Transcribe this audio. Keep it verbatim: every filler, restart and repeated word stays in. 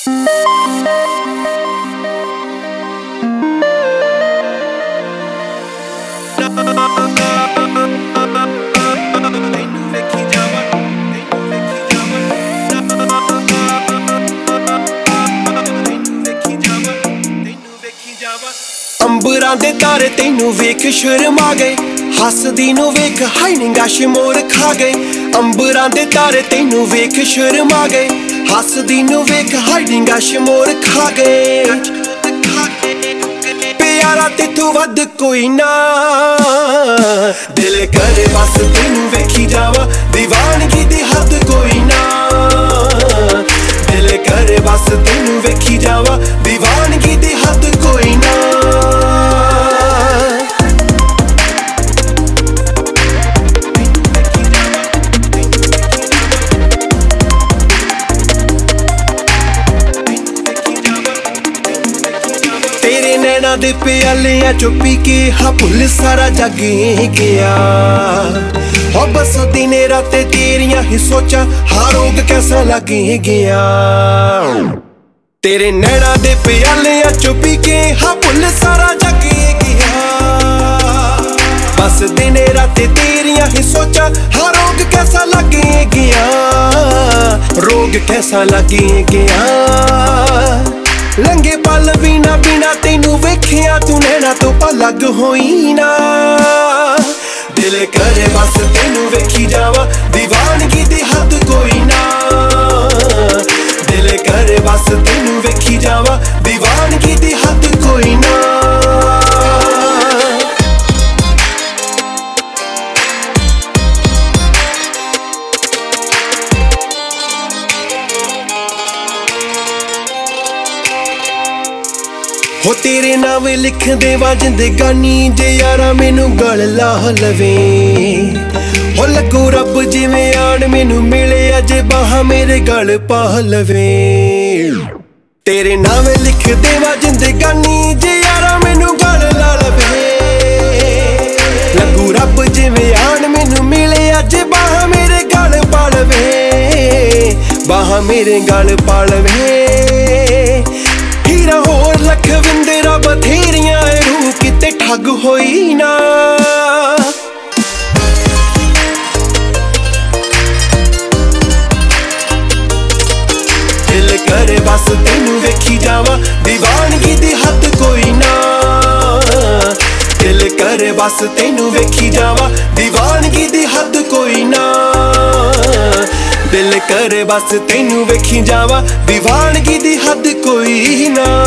ਅੰਬਰਾਂ ਦੇ ਤਾਰੇ ਤੈਨੂੰ ਵੇਖ ਸ਼ਰਮਾ ਗਏ, ਹੱਸਦੀ ਨੂੰ ਵੇਖ ਹਾਈ ਨਿੰਗਾ ਸ਼ਮੋਰ ਖਾ ਗਏ। ਅੰਬਰਾਂ ਦੇ ਤਾਰੇ ਤੈਨੂੰ ਵੇਖ ਸ਼ਰਮਾ ਗਏ, ਹੱਸਦੀ ਨੂੰ ਵੇਖ ਹਾਈ ਨਿੰਗਾ ਸ਼ਮੋਰ ਖਾ ਗਏ। ਪਿਆਰਾ ਤੈਥੋਂ ਵੱਧ ਕੋਈ ਨਾ, ਦਿਲ ਕਰੇ ਬਸ ਤੈਨੂੰ ਵੇਖੀ ਜਾਵਾਂ, ਦੀਵਾਨਗੀ ਦੀ ਹੱਦ ਕੋਈ ਨਾ। ਦਿਲ ਕਰੇ ਬਸ ਤੈਨੂੰ ਵੇਖੀ ਜਾਵਾਂ, ਦੀਵਾਨਗੀ ਦੀ ਹੱਦ ਕੋਈ ਨਾ। ਤੇਰੇ ਨੈਣਾ ਦੇ ਪਿਆਲਿਆਂ ਚੋਂ ਪੀ ਕੇ ਹਾਂ ਭੁੱਲ ਸਾਰਾ ਜੱਗ ਗਿਆ। ਹੋ ਬਸ ਦਿਨੇ ਰਾਤੇ ਤੇਰੀਆਂ ਹੀ ਸੋਚਾਂ, ਹਾਂ ਰੋਗ ਕੈਸਾ ਲੱਗ ਗਿਆ। ਤੇਰੇ ਨੈਣਾ ਦੇ ਪਿਆਲਿਆਂ ਚੋਂ ਪੀ ਕੇ ਹਾਂ ਭੁੱਲ ਸਾਰਾ ਜੱਗ ਗਿਆ। ਬਸ ਦਿਨੇ ਰਾਤੇ ਤੇਰੀਆਂ ਹੀ ਸੋਚਾਂ, ਹਾਂ ਰੋਗ ਕੈਸਾ ਲੱਗ ਗਿਆ। ਰੋਗ ਕੈਸਾ ਲੱਗ ਗਿਆ। ਲੰਗੇ ਪਲ ਵੀ ਨਾ ਬਿਨਾ ਤੈਨੂੰ ਵੇਖਿਆ, ਤੂੰ ਨੈਣਾ ਤੋਂ ਪਲਗ ਹੋਈ ਨਾ। ਦਿਲ ਕਰੇ ਬਸ ਤੈਨੂੰ ਵੇਖੀ ਜਾਵਾਂ, ਦੀਵਾਨਗੀ ਦੀ ਹੱਦ ਕੋਈ ਨਾ। ਦਿਲ ਕਰੇ ਬਸ ਤੈਨੂੰ ਵੇਖੀ ਜਾਵਾਂ, ਦੀਵਾਨਗੀ ਦੀ ਹੱਦ ਕੋਈ ਨਾ। ਹੋ ਤੇਰੇ ਨਾਮ ਲਿਖਦੇ ਵਾ ਜ਼ਿੰਦਗਾਨੀ, ਜੇ ਯਾਰਾ ਮੈਨੂੰ ਗਲ ਲਾ ਲਵੇ। ਹੋ ਲੱਗੂ ਰੱਬ ਜਿਵੇਂ ਆਣ ਮੈਨੂੰ ਮਿਲੇ, ਅਜੇ ਬਾਹਾਂ ਮੇਰੇ ਗਲ ਪਾ ਲਵੇ। ਤੇਰੇ ਨਾਮ ਲਿਖਦੇ ਵਾ ਜ਼ਿੰਦਗਾਨੀ, ਜੇ ਯਾਰਾ ਮੈਨੂੰ ਗਲ ਲਾ ਲਵੇ। ਲੱਗੂ ਰੱਬ ਜਿਵੇਂ ਆਣ ਮੈਨੂੰ ਮਿਲੇ, ਅਜੇ ਬਾਹਾਂ ਮੇਰੇ ਗਲ ਪਾ ਲਵੇ। ਬਾਹਾਂ ਮੇਰੇ ਗਲ ਪਾ ਲਵੇ। ਹੀਰਾ ਹੋਰ ਲਖਵਿੰਦਰਾ ਬਥੇਰੀਆਂ ਏ, ਰੂਹ ਕਿਤੇ ਠੱਗ ਹੋਈ ਨਾ। ਦਿਲ ਕਰੇ ਬਸ ਤੈਨੂੰ ਵੇਖੀ ਜਾਵਾਂ, ਦੀਵਾਨਗੀ ਦੀ ਹੱਦ ਕੋਈ ਨਾ। ਦਿਲ ਕਰੇ ਬਸ ਤੈਨੂੰ ਵੇਖੀ ਜਾਵਾਂ, ਦੀਵਾਨਗੀ ਦੀ ਹੱਦ ਕੋਈ ਨਾ। ਦਿਲ ਕਰੇ ਬਸ ਤੈਨੂੰ ਵੇਖੀ ਜਾਵਾਂ, ਦੀਵਾਨਗੀ ਦੀ ਹੱਦ ਕੋਈ ਨਾ।